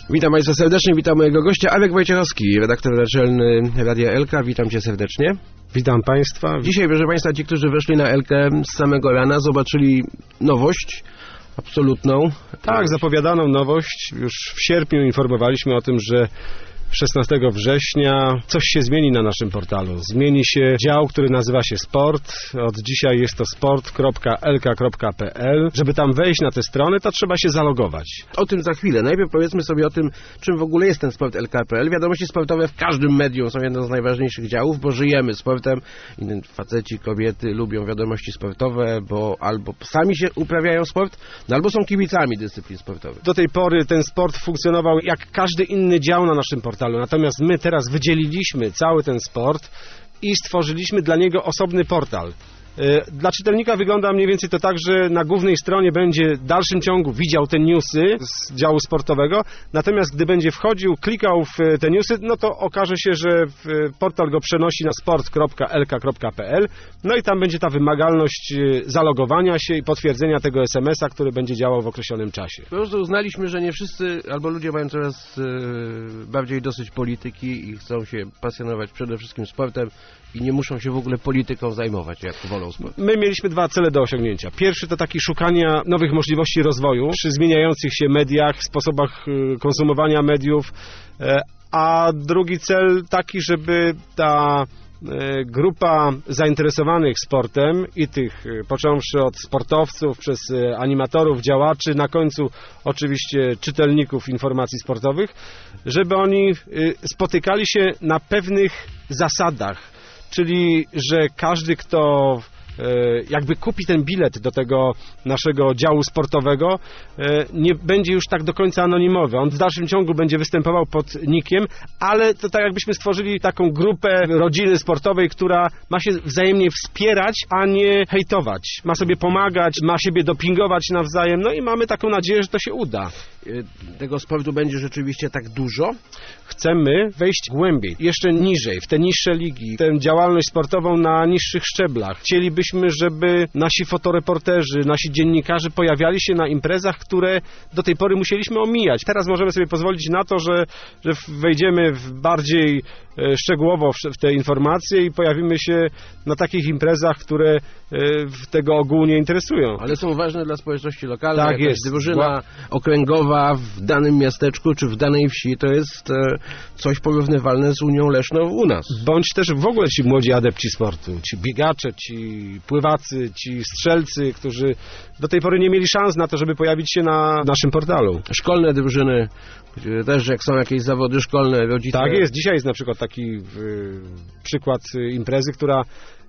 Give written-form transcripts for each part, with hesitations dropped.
Witam Państwa serdecznie, witam mojego gościa, Arek Wojciechowski, redaktor naczelny Radia Elka. Witam Cię serdecznie. Witam Państwa. Dzisiaj, proszę Państwa, ci, którzy weszli na Elkę z samego rana, zobaczyli nowość absolutną. Tak, zapowiadaną nowość. Już w sierpniu informowaliśmy o tym, że 16 września coś się zmieni na naszym portalu. Zmieni się dział, który nazywa się Sport. Od dzisiaj jest to sport.elka.pl. Żeby tam wejść na tę stronę, to trzeba się zalogować. O tym za chwilę. Najpierw powiedzmy sobie o tym, czym w ogóle jest ten sport LK.pl. Wiadomości sportowe w każdym medium są jednym z najważniejszych działów, bo żyjemy sportem. Faceci, kobiety lubią wiadomości sportowe, bo albo sami się uprawiają sport, albo są kibicami dyscyplin sportowych. Do tej pory ten sport funkcjonował jak każdy inny dział na naszym portalu. Natomiast my teraz wydzieliliśmy cały ten sport i stworzyliśmy dla niego osobny portal. Dla czytelnika wygląda mniej więcej to tak, że na głównej stronie będzie w dalszym ciągu widział te newsy z działu sportowego, natomiast gdy będzie wchodził, klikał w te newsy, no to okaże się, że portal go przenosi na sport.elka.pl, no i tam będzie ta wymagalność zalogowania się i potwierdzenia tego SMS-a, który będzie działał w określonym czasie. Po prostu uznaliśmy, że nie wszyscy, albo ludzie mają coraz bardziej dosyć polityki i chcą się pasjonować przede wszystkim sportem i nie muszą się w ogóle polityką zajmować, jak wolą sport. My mieliśmy dwa cele do osiągnięcia. Pierwszy to taki szukania nowych możliwości rozwoju przy zmieniających się mediach, sposobach konsumowania mediów, a drugi cel taki, żeby ta grupa zainteresowanych sportem i tych, począwszy od sportowców, przez animatorów, działaczy, na końcu oczywiście czytelników informacji sportowych, żeby oni spotykali się na pewnych zasadach, czyli że każdy, kto jakby kupi ten bilet do tego naszego działu sportowego, nie będzie już tak do końca anonimowy. On w dalszym ciągu będzie występował pod nickiem, ale to tak jakbyśmy stworzyli taką grupę rodziny sportowej, która ma się wzajemnie wspierać, a nie hejtować. Ma sobie pomagać, ma siebie dopingować nawzajem, no i mamy taką nadzieję, że to się uda. Tego sportu będzie rzeczywiście tak dużo? Chcemy wejść głębiej, jeszcze niżej, w te niższe ligi, tę działalność sportową na niższych szczeblach. Chcielibyśmy, żeby nasi fotoreporterzy, nasi dziennikarze pojawiali się na imprezach, które do tej pory musieliśmy omijać. Teraz możemy sobie pozwolić na to, że wejdziemy bardziej szczegółowo w te informacje i pojawimy się na takich imprezach, które tego ogółu nie interesują. Ale są ważne dla społeczności lokalnej. Tak jest. Drużyna okręgowa w danym miasteczku czy w danej wsi to jest coś porównywalne z Unią Leszną u nas. Bądź też w ogóle ci młodzi adepci sportu, ci biegacze, ci pływacy, ci strzelcy, którzy do tej pory nie mieli szans na to, żeby pojawić się na naszym portalu. Szkolne drużyny, też jak są jakieś zawody szkolne, rodzice. Tak jest. Dzisiaj jest na przykład taki przykład imprezy, która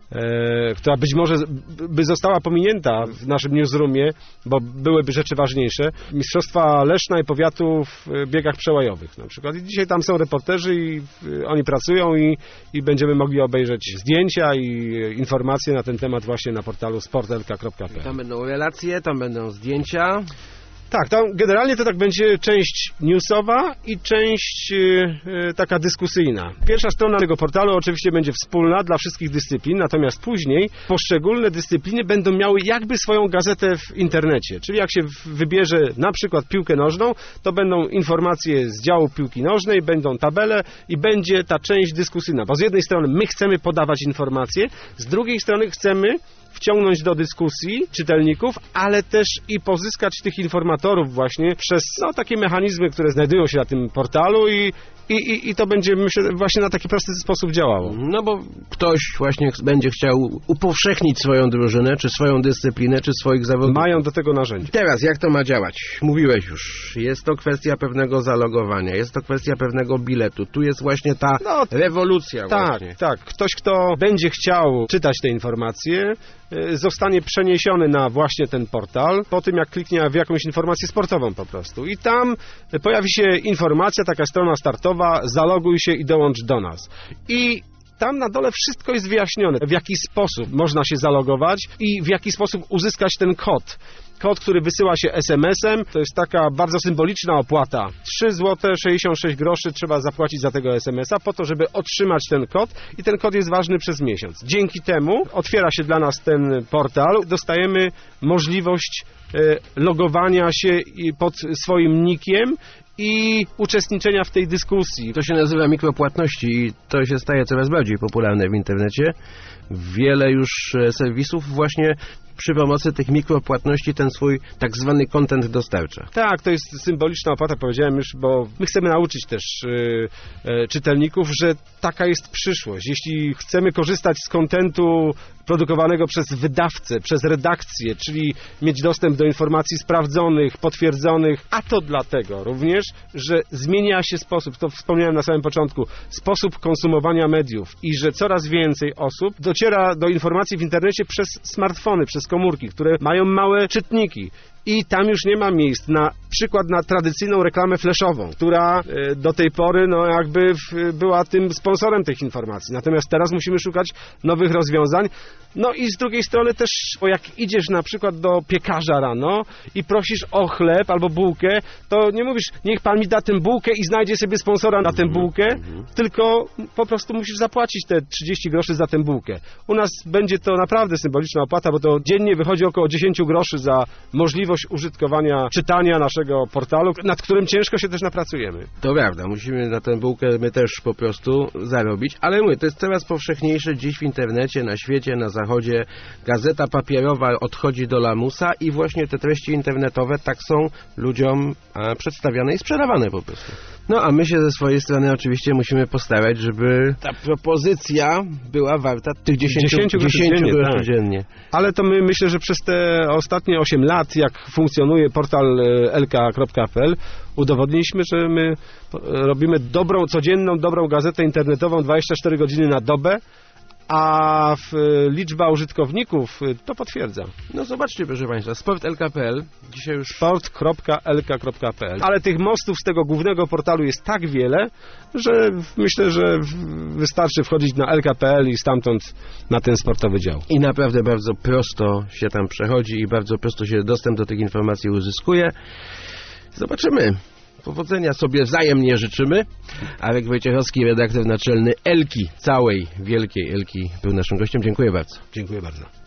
być może by została pominięta w naszym newsroomie, bo byłyby rzeczy ważniejsze. Mistrzostwa Leszna i powiatu w biegach przełajowych na przykład. I dzisiaj tam są reporterzy i oni pracują i będziemy mogli obejrzeć zdjęcia i informacje na ten temat właśnie na portalu sport.elka.pl. Tam będą relacje, tam będą zdjęcia. Tak, tam generalnie to tak będzie część newsowa i część taka dyskusyjna. Pierwsza strona tego portalu oczywiście będzie wspólna dla wszystkich dyscyplin, natomiast później poszczególne dyscypliny będą miały jakby swoją gazetę w internecie. Czyli jak się wybierze na przykład piłkę nożną, to będą informacje z działu piłki nożnej, będą tabele i będzie ta część dyskusyjna. Bo z jednej strony my chcemy podawać informacje, z drugiej strony chcemy wciągnąć do dyskusji czytelników, ale też i pozyskać tych informatorów właśnie przez takie mechanizmy, które znajdują się na tym portalu i to będzie, myślę, właśnie na taki prosty sposób działało. No bo ktoś właśnie będzie chciał upowszechnić swoją drużynę, czy swoją dyscyplinę, czy swoich zawodników. Mają do tego narzędzia. Teraz, jak to ma działać? Mówiłeś już, jest to kwestia pewnego zalogowania, jest to kwestia pewnego biletu. Tu jest właśnie ta rewolucja. Właśnie. Tak. Ktoś, kto będzie chciał czytać te informacje, zostanie przeniesiony na właśnie ten portal, po tym jak kliknie w jakąś informację sportową po prostu. I tam pojawi się informacja, taka strona startowa, zaloguj się i dołącz do nas. I tam na dole wszystko jest wyjaśnione, w jaki sposób można się zalogować i w jaki sposób uzyskać ten kod. Kod, który wysyła się SMS-em, to jest taka bardzo symboliczna opłata. 3 zł 66 groszy trzeba zapłacić za tego SMS-a po to, żeby otrzymać ten kod i ten kod jest ważny przez miesiąc. Dzięki temu otwiera się dla nas ten portal, dostajemy możliwość logowania się pod swoim nickiem i uczestniczenia w tej dyskusji. To się nazywa mikropłatności i to się staje coraz bardziej popularne w internecie. Wiele już serwisów właśnie przy pomocy tych mikropłatności ten swój tak zwany content dostarcza. Tak, to jest symboliczna opłata, powiedziałem już, bo my chcemy nauczyć też czytelników, że taka jest przyszłość. Jeśli chcemy korzystać z kontentu produkowanego przez wydawcę, przez redakcję, czyli mieć dostęp do informacji sprawdzonych, potwierdzonych, a to dlatego również, że zmienia się sposób, to wspomniałem na samym początku, sposób konsumowania mediów i że coraz więcej osób dociera do informacji w internecie przez smartfony, przez komórki, które mają małe czytniki. I tam już nie ma miejsc na przykład na tradycyjną reklamę flashową, która do tej pory jakby była tym sponsorem tych informacji. Natomiast teraz musimy szukać nowych rozwiązań. No i z drugiej strony też, bo jak idziesz na przykład do piekarza rano i prosisz o chleb albo bułkę, to nie mówisz, niech pan mi da tę bułkę i znajdzie sobie sponsora na tę bułkę, tylko po prostu musisz zapłacić te 30 groszy za tę bułkę. U nas będzie to naprawdę symboliczna opłata, bo to dziennie wychodzi około 10 groszy za możliwość użytkowania, czytania naszego portalu, nad którym ciężko się też napracujemy. To prawda, musimy na tę bułkę my też po prostu zarobić, ale mówię, to jest coraz powszechniejsze dziś w internecie, na świecie, na zachodzie. Gazeta papierowa odchodzi do lamusa i właśnie te treści internetowe tak są ludziom przedstawiane i sprzedawane po prostu. No a my się ze swojej strony oczywiście musimy postarać, żeby ta propozycja była warta tych 10 groszy dziennie. Ale to my myślę, że przez te ostatnie 8 lat, jak funkcjonuje portal lk.pl, udowodniliśmy, że my robimy codzienną, dobrą gazetę internetową 24 godziny na dobę, a liczba użytkowników to potwierdza. No zobaczcie, proszę Państwa, sport.lk.pl dzisiaj już... sport.lk.pl. Ale tych mostów z tego głównego portalu jest tak wiele, że myślę, że wystarczy wchodzić na lk.pl i stamtąd na ten sportowy dział. I naprawdę bardzo prosto się tam przechodzi i bardzo prosto się dostęp do tych informacji uzyskuje. Zobaczymy. Powodzenia sobie wzajemnie życzymy. Arek Wojciechowski, redaktor naczelny Elki, całej wielkiej Elki, był naszym gościem. Dziękuję bardzo. Dziękuję bardzo.